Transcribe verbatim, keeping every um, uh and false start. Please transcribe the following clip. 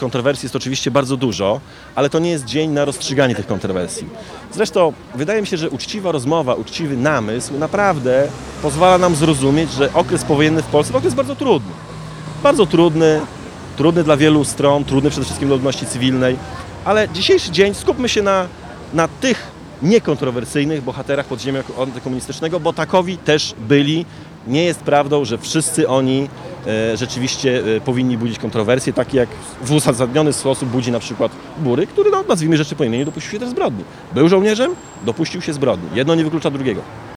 Kontrowersji jest oczywiście bardzo dużo, ale to nie jest dzień na rozstrzyganie tych kontrowersji. Zresztą wydaje mi się, że uczciwa rozmowa, uczciwy namysł naprawdę pozwala nam zrozumieć, że okres powojenny w Polsce to okres bardzo trudny. Bardzo trudny, trudny dla wielu stron, trudny przede wszystkim dla ludności cywilnej, ale dzisiejszy dzień skupmy się na, na tych niekontrowersyjnych bohaterach podziemia antykomunistycznego, bo takowi też byli. Nie jest prawdą, że wszyscy oni e, rzeczywiście e, powinni budzić kontrowersje, takie jak w uzasadniony sposób budzi na przykład Bury, który, no, nazwijmy rzeczy po imieniu, dopuścił się też zbrodni. Był żołnierzem, dopuścił się zbrodni. Jedno nie wyklucza drugiego.